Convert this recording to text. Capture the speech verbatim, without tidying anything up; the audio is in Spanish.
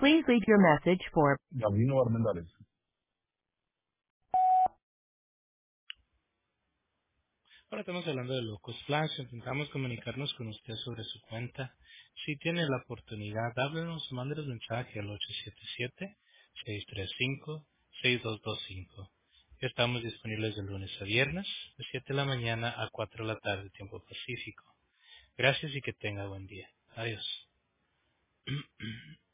Please leave your message for Gabino Armendariz. Ahora estamos hablando de Locos Flash. Intentamos comunicarnos con usted sobre su cuenta. Si tiene la oportunidad, háblenos, mándenos mensaje al ocho siete siete, seis tres cinco, seis dos dos cinco. Estamos disponibles de lunes a viernes, de siete de la mañana a cuatro de la tarde, tiempo pacífico. Gracias y que tenga buen día. Adiós.